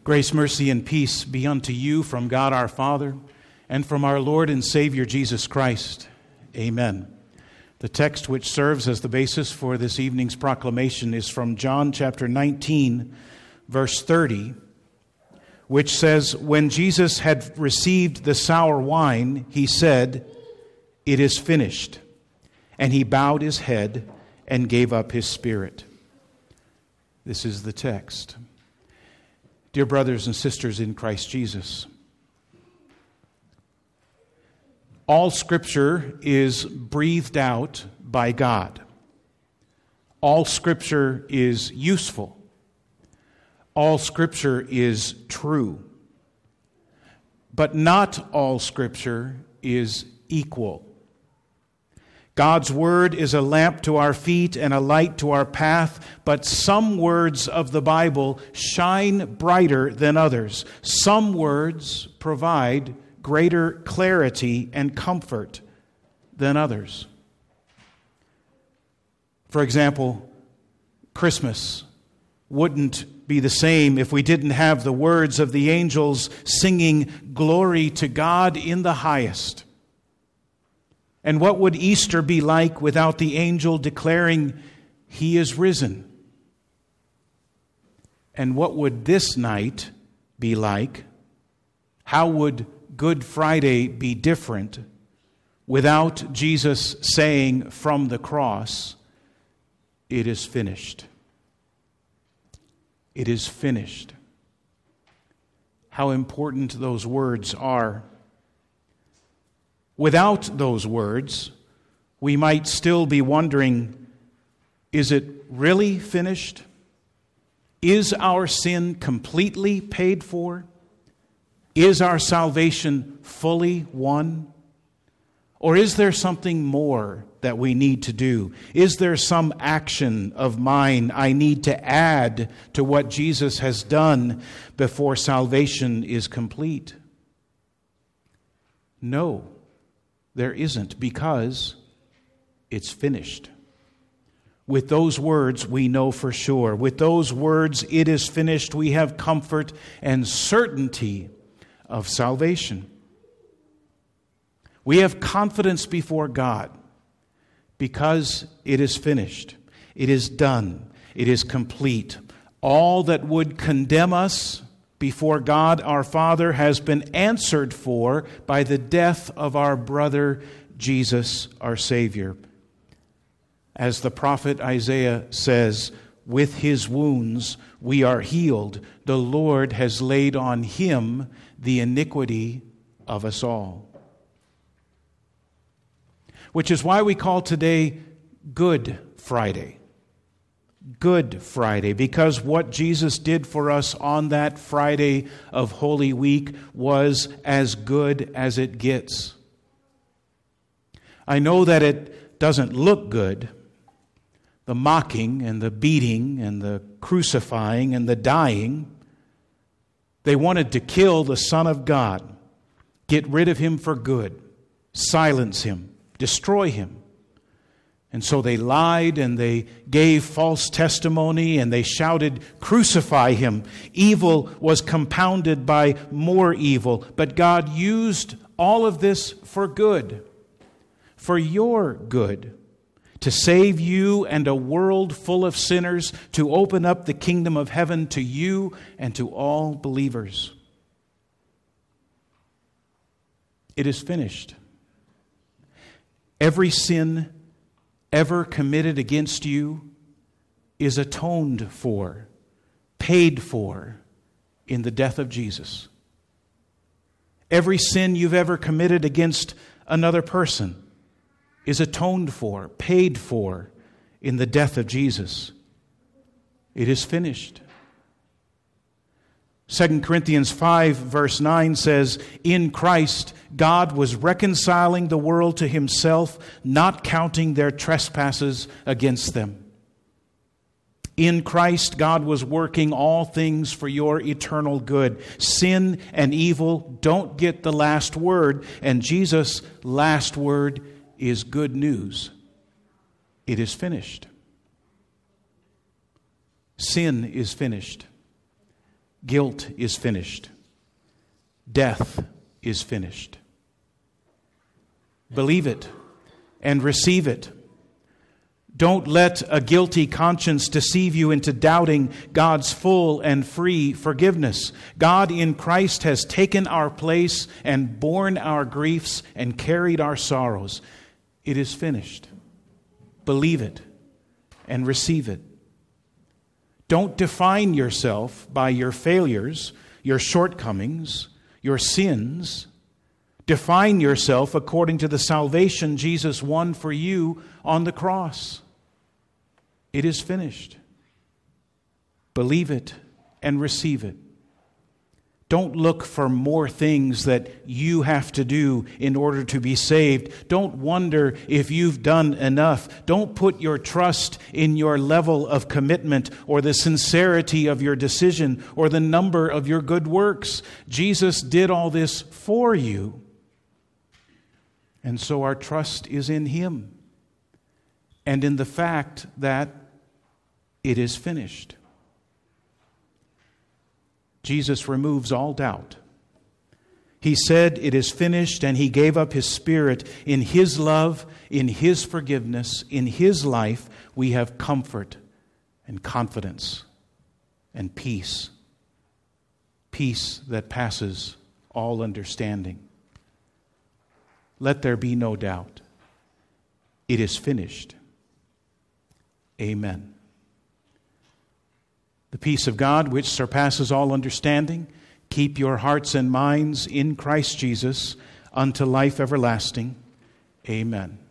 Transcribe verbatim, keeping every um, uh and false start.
Grace, mercy, and peace be unto you from God our Father and from our Lord and Savior Jesus Christ. Amen. The text which serves as the basis for this evening's proclamation is from John chapter nineteen, verse thirty, which says, "When Jesus had received the sour wine, he said, 'It is finished.' And he bowed his head and gave up his spirit." This is the text. Dear brothers and sisters in Christ Jesus, all Scripture is breathed out by God. All Scripture is useful. All Scripture is true. But not all Scripture is equal. God's Word is a lamp to our feet and a light to our path, but some words of the Bible shine brighter than others. Some words provide greater clarity and comfort than others. For example, Christmas wouldn't be the same if we didn't have the words of the angels singing glory to God in the highest. And what would Easter be like without the angel declaring, "He is risen"? And what would this night be like? How would Good Friday be different without Jesus saying from the cross, "It is finished"? It is finished. How important those words are. Without those words, we might still be wondering, is it really finished? Is our sin completely paid for? Is our salvation fully won? Or is there something more that we need to do? Is there some action of mine I need to add to what Jesus has done before salvation is complete? No. There isn't, because it's finished. With those words, we know for sure. With those words, "It is finished," we have comfort and certainty of salvation. We have confidence before God because it is finished. It is done. It is complete. All that would condemn us before God our Father has been answered for by the death of our brother Jesus, our Savior. As the prophet Isaiah says, "With his wounds we are healed. The Lord has laid on him the iniquity of us all." Which is why we call today Good Friday. Good Friday, because what Jesus did for us on that Friday of Holy Week was as good as it gets. I know that it doesn't look good. The mocking and the beating and the crucifying and the dying. They wanted to kill the Son of God, get rid of him for good, silence him, destroy him. And so they lied and they gave false testimony and they shouted, "Crucify him." Evil was compounded by more evil. But God used all of this for good, for your good, to save you and a world full of sinners, to open up the kingdom of heaven to you and to all believers. It is finished. Every sin ever committed against you is atoned for, paid for in the death of Jesus. Every sin you've ever committed against another person is atoned for, paid for in the death of Jesus. It is finished. Second Corinthians five verse nine says, "In Christ God was reconciling the world to himself, not counting their trespasses against them." In Christ, God was working all things for your eternal good. Sin and evil don't get the last word, and Jesus' last word is good news. It is finished. Sin is finished. Guilt is finished. Death is finished. Believe it and receive it. Don't let a guilty conscience deceive you into doubting God's full and free forgiveness. God in Christ has taken our place and borne our griefs and carried our sorrows. It is finished. Believe it and receive it. Don't define yourself by your failures, your shortcomings, your sins. Define yourself according to the salvation Jesus won for you on the cross. It is finished. Believe it and receive it. Don't look for more things that you have to do in order to be saved. Don't wonder if you've done enough. Don't put your trust in your level of commitment or the sincerity of your decision or the number of your good works. Jesus did all this for you. And so our trust is in Him and in the fact that it is finished. Jesus removes all doubt. He said it is finished, and He gave up His Spirit. In His love, in His forgiveness, in His life, we have comfort and confidence and peace. Peace that passes all understanding. Let there be no doubt. It is finished. Amen. The peace of God, which surpasses all understanding, keep your hearts and minds in Christ Jesus unto life everlasting. Amen.